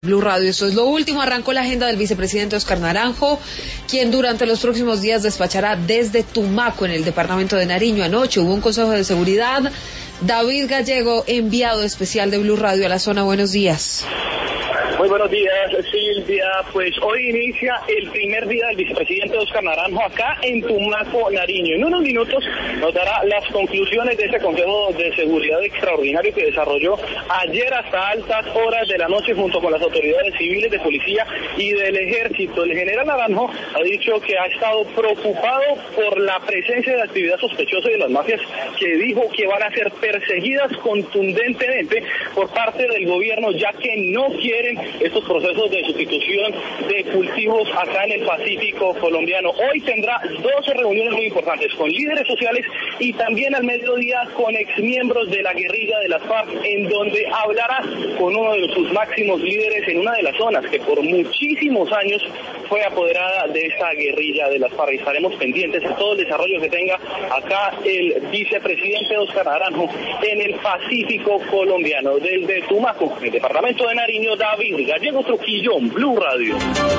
Blue Radio, esto es lo último. Arrancó la agenda del vicepresidente Óscar Naranjo, quien durante los próximos días despachará desde Tumaco, en el departamento de Nariño. Anoche hubo un consejo de seguridad. David Gallego, enviado especial de Blue Radio a la zona. Buenos días. Muy buenos días, Silvia. Pues hoy inicia el primer día del vicepresidente Óscar Naranjo acá en Tumaco, Nariño. En unos minutos nos dará las conclusiones de ese Consejo de Seguridad extraordinario que desarrolló ayer hasta altas horas de la noche junto con las autoridades civiles, de policía y del ejército. El general Naranjo ha dicho que ha estado preocupado por la presencia de actividad sospechosa de las mafias, que dijo que van a ser perseguidas contundentemente por parte del gobierno, ya que no quieren estos procesos de sustitución de cultivos acá en el Pacífico colombiano. Hoy tendrá 12 reuniones muy importantes con líderes sociales y también al mediodía con exmiembros de la guerrilla de las FARC, en donde hablará con uno de sus máximos líderes en una de las zonas que por muchísimos años fue apoderada de esta guerrilla de las FARC. Estaremos pendientes a todo el desarrollo que tenga acá el vicepresidente Óscar Naranjo en el Pacífico colombiano. Desde Tumaco, el departamento de Nariño, David Gallego Trujillo, Blue Radio.